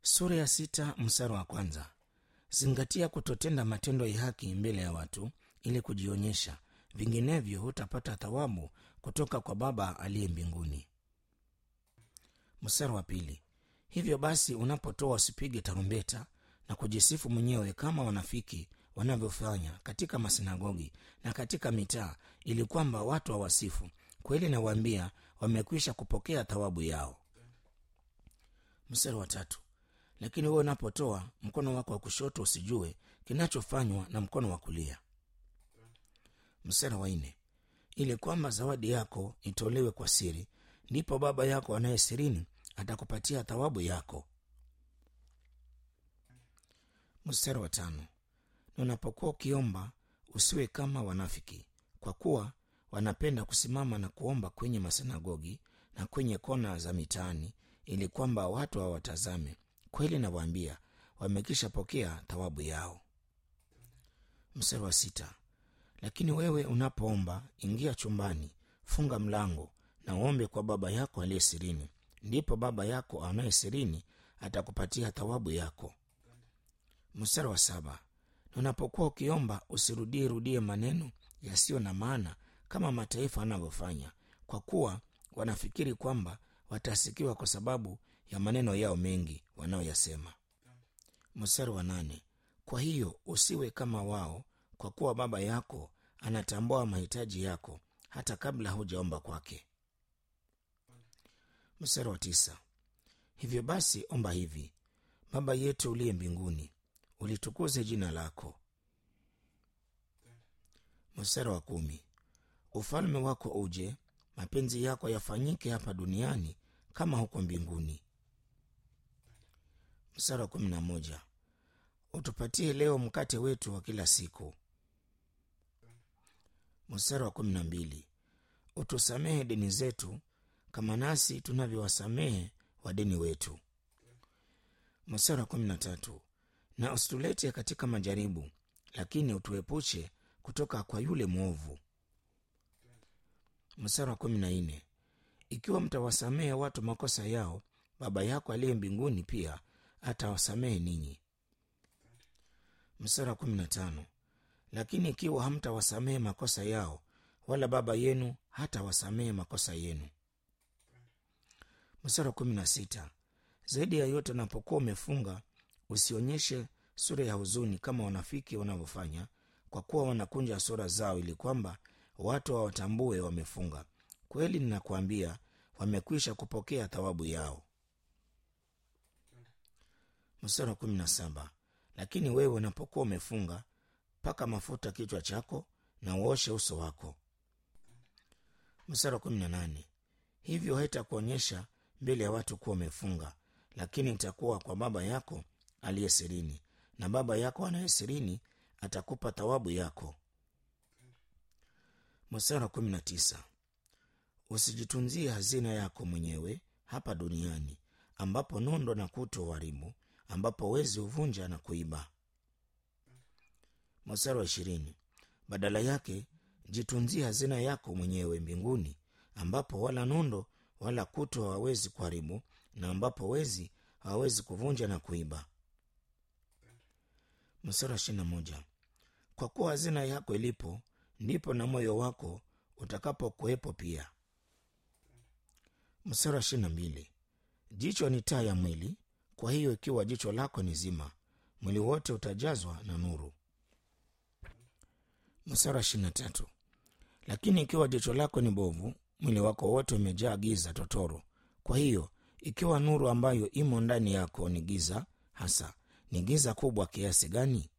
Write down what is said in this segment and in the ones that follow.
Sura ya 6 mstari wa kwanza. Zingatia kutotenda matendo ya haki mbele ya watu ili kujionyesha, vinginevyo hutapata thawabu kutoka kwa Baba aliye mbinguni. Mstari wa pili. Hivyo basi unapotoa usipige tarumbeta na kujisifu mwenyewe kama wanafiki wanavyofanya katika masinagogi na katika mitaa, ili kwamba watu hawasifu. Kweli nawaambia, wamekwisha kupokea thawabu yao. Mstari wa tatu. Lakini wewe unapotoa, mkono wako wa kushoto usijue kinachofanywa na mkono wa kulia. Mstari wa nne. Ili kwamba zawadi yako itolewe kwa siri, ndipo Baba yako anaye sirini atakupatia thawabu yako. Mstari wa tano. Na unapokuwa ukiomba, usiwe kama wanafiki, kwa kuwa wanapenda kusimama na kuomba kwenye masinagogi na kwenye kona za mitaani, ili kwamba watu hawatazame. Kweli nawaambia, wamekisha pokea thawabu yao. Mstari wa sita. Lakini wewe unapoomba, ingia chumbani, funga mlango na uombe kwa Baba yako aliye sirini, ndipo Baba yako anaye sirini atakupatia thawabu yako. Mstari wa saba. Na unapokuwa ukiomba, usirudie maneno yasiyo na maana kama mataifa wanavyofanya, kwa kuwa wanafikiri kwamba watasikiwa kwa sababu ya maneno yao mengi wanayoyasema. Mstari wa nane. Kwa hiyo usiwe kama wao, kwa kuwa Baba yako anatambua mahitaji yako hata kabla hujaomba kwake. Mstari wa tisa. Hivyo basi omba hivi: Baba yetu uliye mbinguni, ulitukuze jina lako. Mstari wa kumi. Ufalme wako uje, mapenzi yako yafanyike hapa duniani kama huko mbinguni. Mstari wa 11. Utupatie leo mkate wetu wa kila siku. Mstari wa 12. Utusamehe deni zetu kama nasi tunavyowasamehe wadeni wetu. Mstari wa 13. Na usitulete katika majaribu, lakini utuepushe kutoka kwa yule mwovu. Mstari wa 14. Ikiwa mtawasamehe watu makosa yao, Baba yako aliye mbinguni pia atawasamehe ninyi. Mstari wa 15. Lakini ikiwa hamtawasamehe makosa yao, wala Baba yenu hatawasamehe makosa yenu. Mstari wa 16. Zaidi ya yote, unapokuwa umefunga, usionyeshe sura ya huzuni kama wanafiki wanavyofanya, kwa kuwa wanakunja sura zao ili kwamba watu hawatambue wamefunga. Kweli ninakuambia, wamekwisha kupokea thawabu yao. Mstari wa 17. Lakini wewe unapokuwa umefunga, paka mafuta kichwa chako na uoshe uso wako. Mstari wa 18. Hivyo haitakuonyesha mbele ya watu kuwa umefunga, lakini itakuwa kwa Baba yako aliye sirini, na Baba yako anaye sirini atakupa thawabu yako. Mstari wa 19. Usijitunzie hazina yako mwenyewe hapa duniani, ambapo nondo na kutu huharibu, ambapo wezi huvunja na kuiba. Mstari wa 20. Badala yake jitunzie hazina yako mwenyewe mbinguni, ambapo wala nondo wala kutu hawawezi kuharibu, na ambapo wezi hawawezi kuvunja na kuiba. Mstari wa 21. Kwa kuwa hazina yako ilipo, ndipo na moyo wako utakapokuwepo pia. Mstari wa 22. Jicho ni taa ya mwili, kwa hiyo ikiwa jicho lako ni zima, mwili wote utajazwa na nuru. Mstari wa 23. Lakini ikiwa jicho lako ni bovu, mwili wako wote umejaa giza totoro. Kwa hiyo ikiwa nuru ambayo imo ndani yako ni giza hasa, ni giza kubwa kiasi gani?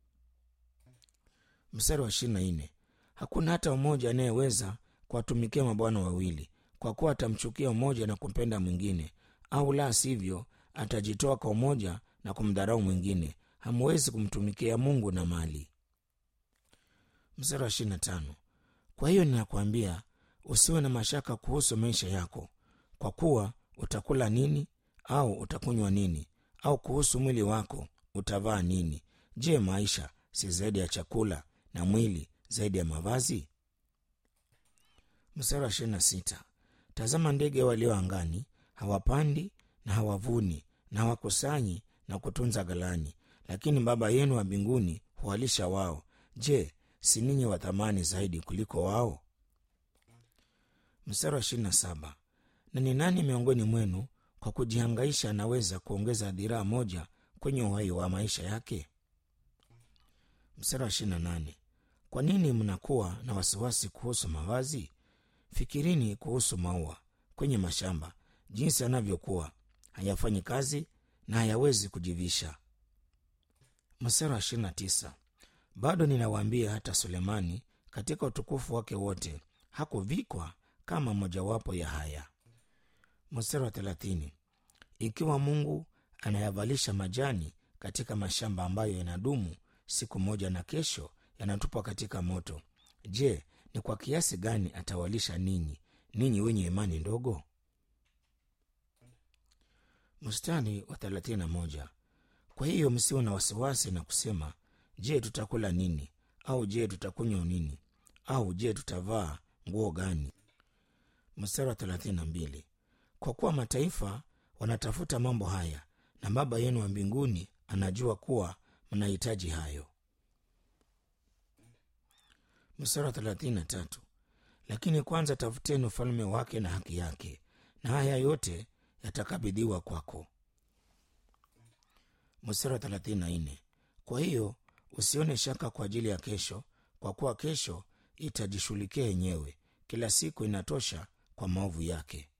Mstari wa 24. Hakuna hata mmoja anayeweza kuwatumikia mabwana wawili, kwa kuwa atamchukia mmoja na kumpenda mwingine, au la sivyo atajitoa kwa mmoja na kumdharau mwingine. Hamwezi kumtumikia Mungu na mali. Mstari wa 25. Kwa hiyo ninakwambia, usiwe na mashaka kuhusu maisha yako, kwa kuwa utakula nini au utakunywa nini, au kuhusu mwili wako utavaa nini. Je, maisha si zaidi ya chakula, na mwili zaidi ya mavazi? Mstari wa 26. Tazama ndege walio angani, hawapandi na hawavuni na hawakusanyi na kutunza ghalani, lakini Baba yenu wa mbinguni huwalisha wao. Je, si ninyi wa thamani zaidi kuliko wao? Mstari wa 27, na ni nani miongoni mwenu kwa kujihangaisha anaweza kuongeza dhiraa moja kwenye uhai wa maisha yake? Mstari wa 28, kwa nini mnakuwa na wasiwasi kuhusu mavazi? Fikirini kuhusu maua kwenye mashamba, jinsi yanavyokuwa, hayafanyi kazi na hayawezi kujivisha. Mstari wa 29, bado ninawaambia, hata Sulemani katika utukufu wake wote hakuvikwa kama mojawapo ya haya. Mstari wa 30, ikiwa Mungu anayavalisha majani katika mashamba ambayo yanadumu siku moja na kesho yanatupwa katika moto, je, ni kwa kiasi gani atawalisha ninyi wenye imani ndogo? Mstari wa 31, kwa hiyo msiwe na wasiwasi na kusema, je, tutakula nini? Au je, tutakunywa nini? Au je, tutavaa nguo gani? Mstari wa 32, kwa kuwa mataifa wanatafuta mambo haya, na Baba yenu wa mbinguni anajua kuwa mnahitaji hayo. Mstari wa 33, lakini kwanza tafuteni ufalme wake na haki yake, na haya yote yatakabidhiwa kwako. Mstari wa 34, kwa hiyo usione shaka kwa ajili ya kesho, kwa kuwa kesho itajishughulikia yenyewe, kila siku inatosha kwa maovu yake.